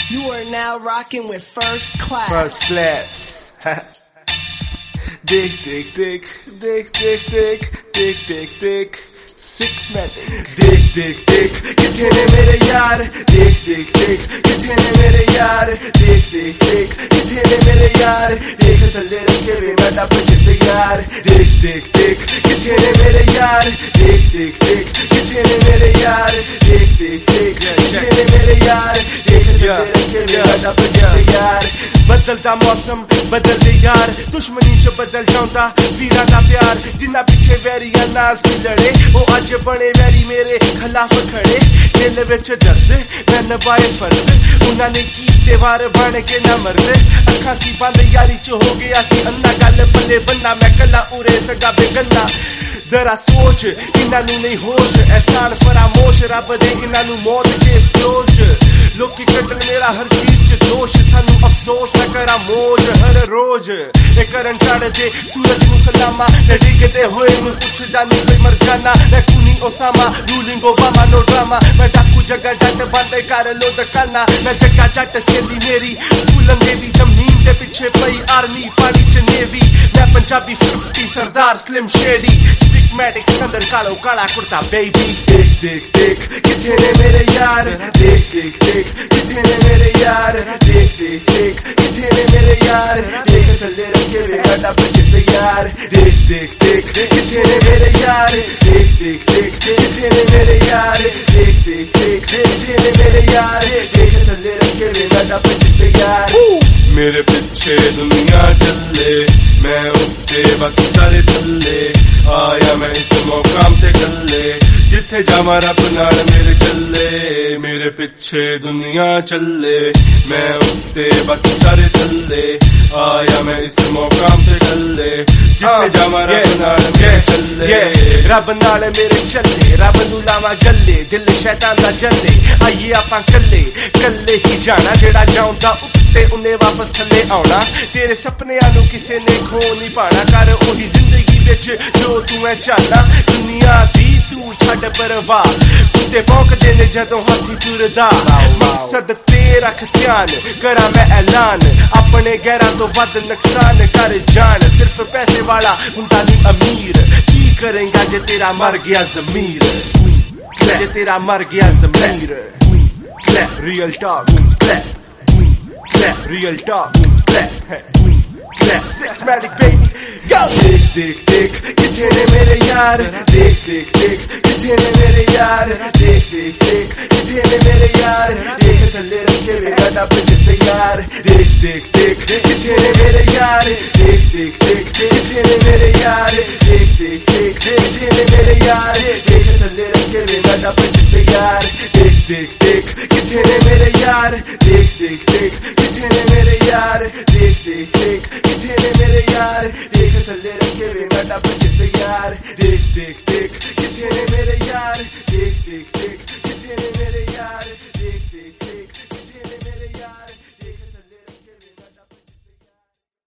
You are now rocking with First Class. First Class. Dick, dick, dick, dick, dick, dick, dick, dick, dick. Sickmatic. Dick, dick, dick. किथे ने मेरे यार? Dick, dick, dick. किथे ने मेरे यार? Dick, dick, dick. किथे ने मेरे यार? देख थल्ले रखे वे मैं टप चित यार. Dick, dick, dick. किथे ने मेरे यार? Dick, dick, dick. किथे ने मेरे यार? Dick, dick, dick. किथे ने मेरे यार? देख थल्ले रखे वे मैं टप चित यार. बदलता मौसम बदलते यार दुश्मनी च बदल जाऊंदा वीरां दा प्यार जिन्ना पिछे वैरियां नाल सी लड़े ओ अज बने वैरी मेरे खिलाफ खड़े दिल विच दर्द मैं निभाए फर्ज उन्हां ने कीते वार बन के ना मरदे अखां सी बंद यारी च हो गया सी अन्ना गल पल्ले बन्ना मैं कला उरे सगा बेगन्ना जरा सोच इन्हां नू नहीं होश एहसान फरामोश रब दे इन्हां नू मौत के क्लोज लोकी कटन मेरा हर चीज च दोष थानू अफसोस मैं करा मौज हर रोज ए करन चढ़ दे सूरज नू सलामा ते डिगदे होए नू पुछदा नहीं कोई मर जाना मैं कुनी Osama ruling Obama no drama मैं डाकू जगह जट बंदे कर लो दकाना मैं जगह जट सेली मेरी फूलन देवी जमीन के पीछे पई आर्मी पानी च नेवी मैं पंजाबी 50 सरदार स्लिम शेडी सिकमैटिक सिकंदर कालो काला कुर्ता बेबी देख देख देख किथे ने मेरे यार देख देख देख किथे ने मेरे यार देख देख देख किथे ने मेरे यार देख थल्ले रखे वे गड्डा बचित यार देख देख देख किथे ने मेरे यार देख देख देख किथे ने मेरे यार देख देख देख किथे ने मेरे यार देख थल्ले रखे वे गड्डा बचित यार मेरे पीछे दुनिया चले मैं उत्ते बाकी सारे थल्ले आया मैं इस मौकाम ते कल्ले जिथे जावा रब नाल मेरे चले मेरे पीछे दुनिया चले मैं उत्ते बाकी सारे थल्ले आया मैं इस मौकाम ते कल्ले जिथे जावा रब नाल मेरे चले रब नाल मेरे चले रब नू लावा गल्ले दिल शैतान दा जले आइए आपां कल्ले कल्ले ही जाना जेड़ा जाऊंदा ते उन्हें वापस थल्ले आउणा तेरे सपनियां नू किसे ने खो नहीं पाना कर ओही जिंदगी विच जो तू है चाहना दुनिया दी तू छड़ परवाह कुत्ते भौंकदे ने जदों हाथी तुरदा मकसद ते रख ध्यान करा मैं ऐलान अपने गैरां तो वध नुकसान कर जान सिर्फ पैसे वाला हुंदा नहीं अमीर की करेगा जे तेरा मर गया ज़मीर जे तेरा मर गया ज़मीर real talk real talk Sickmatic baby go देख देख देख किथे ने मेरे यार देख देख देख किथे ने मेरे यार देख देख देख किथे ने मेरे यार देख थल्ले रखे वे गड्डा बचित यार देख देख देख किथे ने मेरे यार देख देख देख किथे ने मेरे यार देख देख देख किथे ने मेरे यार देख थल्ले रखे वे गड्डा बचित यार देख देख देख किथे ने मेरे यार देख देख देख किथे ने मेरे यार देख देख देख किथे ने मेरे यार देख थल्ले रखे वे गड्डा बचित यार देख देख देख किथे ने मेरे यार देख देख देख